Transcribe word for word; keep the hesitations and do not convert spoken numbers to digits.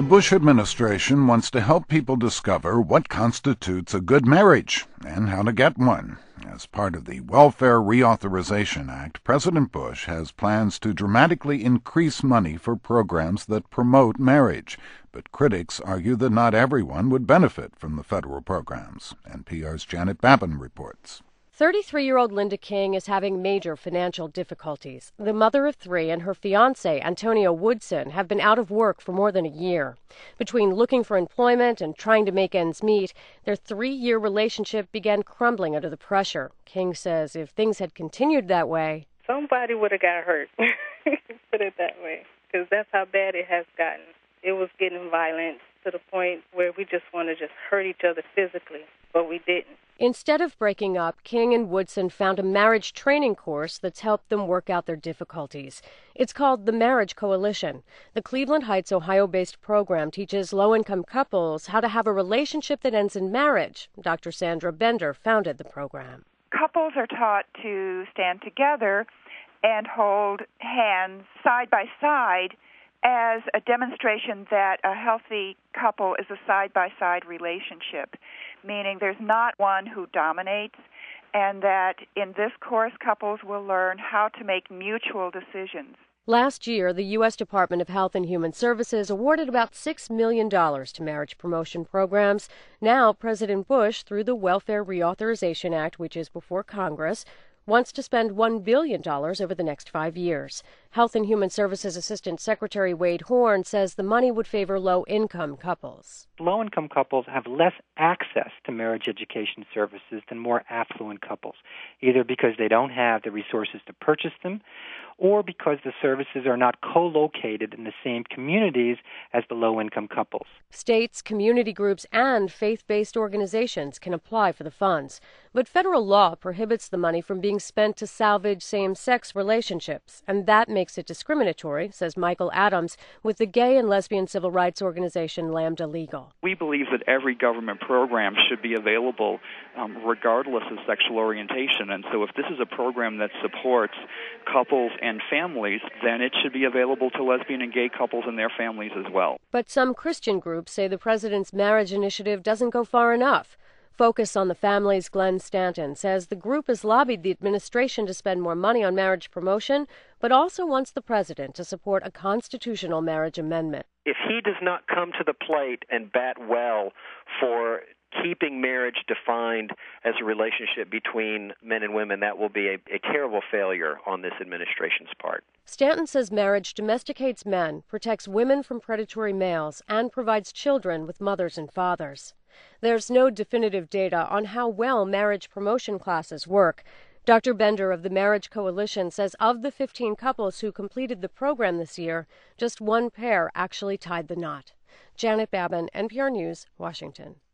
The Bush administration wants to help people discover what constitutes a good marriage and how to get one. As part of the Welfare Reauthorization Act, President Bush has plans to dramatically increase money for programs that promote marriage. But critics argue that not everyone would benefit from the federal programs. N P R's Janet Babin reports. thirty-three-year-old Linda King is having major financial difficulties. The mother of three and her fiancé, Antonio Woodson, have been out of work for more than a year. Between looking for employment and trying to make ends meet, their three-year relationship began crumbling under the pressure. King says if things had continued that way, somebody would have got hurt, put it that way, because that's how bad it has gotten. It was getting violent to the point where we just want to just hurt each other physically, but we didn't. Instead of breaking up, King and Woodson found a marriage training course that's helped them work out their difficulties. It's called the Marriage Coalition. The Cleveland Heights, Ohio-based program teaches low-income couples how to have a relationship that ends in marriage. Doctor Sandra Bender founded the program. Couples are taught to stand together and hold hands side by side as a demonstration that a healthy couple is a side-by-side relationship, meaning there's not one who dominates, and that in this course, couples will learn how to make mutual decisions. Last year, the U S Department of Health and Human Services awarded about six million dollars to marriage promotion programs. Now, President Bush, through the Welfare Reauthorization Act, which is before Congress, wants to spend one billion dollars over the next five years. Health and Human Services Assistant Secretary Wade Horn says the money would favor low-income couples. Low-income couples have less access to marriage education services than more affluent couples, either because they don't have the resources to purchase them or because the services are not co-located in the same communities as the low-income couples. States, community groups, and faith-based organizations can apply for the funds, but federal law prohibits the money from being spent to salvage same-sex relationships, and that makes it discriminatory, says Michael Adams with the gay and lesbian civil rights organization Lambda Legal. We believe that every government program should be available um, regardless of sexual orientation, and so if this is a program that supports couples and families, then it should be available to lesbian and gay couples and their families as well. But some Christian groups say the president's marriage initiative doesn't go far enough. Focus on the Families' Glenn Stanton says the group has lobbied the administration to spend more money on marriage promotion, but also wants the president to support a constitutional marriage amendment. If he does not come to the plate and bat well for keeping marriage defined as a relationship between men and women, that will be a, a terrible failure on this administration's part. Stanton says marriage domesticates men, protects women from predatory males, and provides children with mothers and fathers. There's no definitive data on how well marriage promotion classes work. Doctor Bender of the Marriage Coalition says of the fifteen couples who completed the program this year, just one pair actually tied the knot. Janet Babin, N P R News, Washington.